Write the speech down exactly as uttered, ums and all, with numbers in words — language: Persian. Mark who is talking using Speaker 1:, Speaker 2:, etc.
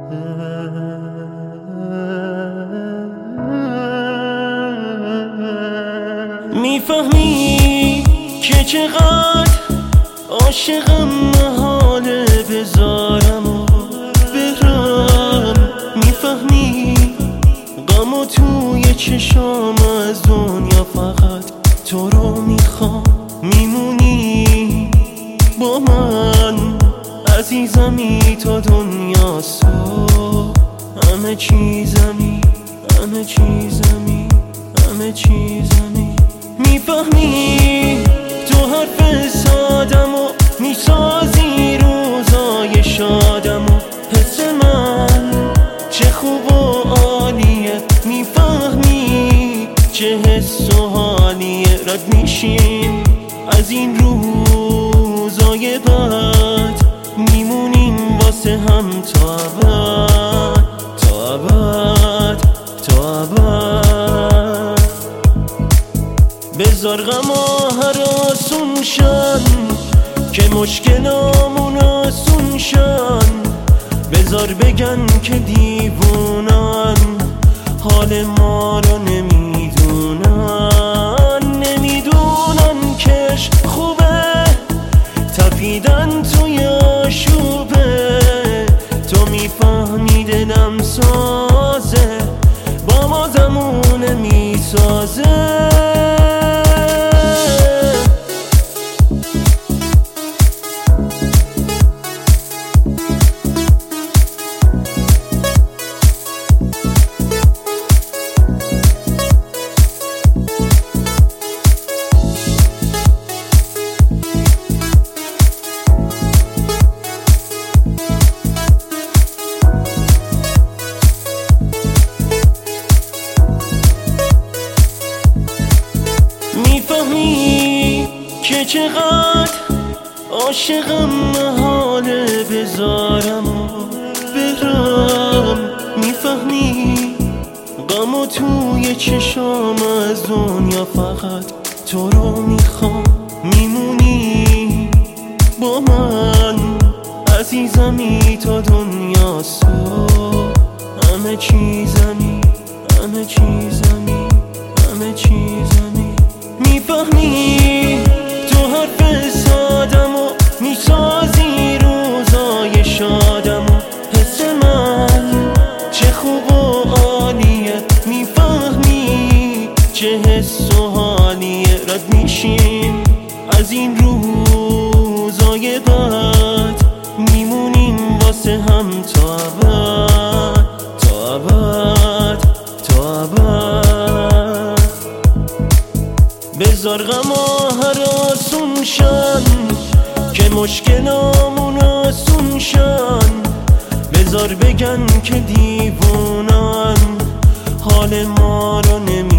Speaker 1: میفهمی که چقدر عاشقم، محاله بذارم و برم. میفهمی غمو توی چشام، از دنیا فقط تو رو میخوام. میمونی با من عزیزمی تا دنیا صبح. همه چیزمی همه چیزمی همه چیزمی. میفهمی تو حرف سادم و میسازی روزای شادم و حس من چه خوب و عالیه. میفهمی چه حس و حالیه. رد میشیم از این روزای بد، میمونیم واسه هم تا ابد، تا ابد، تا ابد. بذار غما هراسون شن که مشکلامون آسون شن. بذار بگن که دیوونن حال ما رو نمیدونن. نمیدونن کش خوبه تپیدن توی آشوبه. تو میفهمی دلم سازه با ما زمونه میسازه. میفهمی که چقدر عاشقم، محاله بذارم و برم. میفهمی غمو توی چشام، از دنیا فقط تو رو میخوام. میمونی با من عزیزمی تا دنیا صبح. همه چیزمی همه چیزمی همه چیزمی. میفهمی تو حرف سادم و میسازی روزای شادم و حس من چه خوب و عالیه. میفهمی چه حس و حالیه. رد میشیم از این روزای بد، میمونیم واسه هم تا ابد، تا ابد، تا ابد. بذار غما هراسون شن که مشکلامون آسون شن. بذار بگن که دیوونن حال ما رو نمی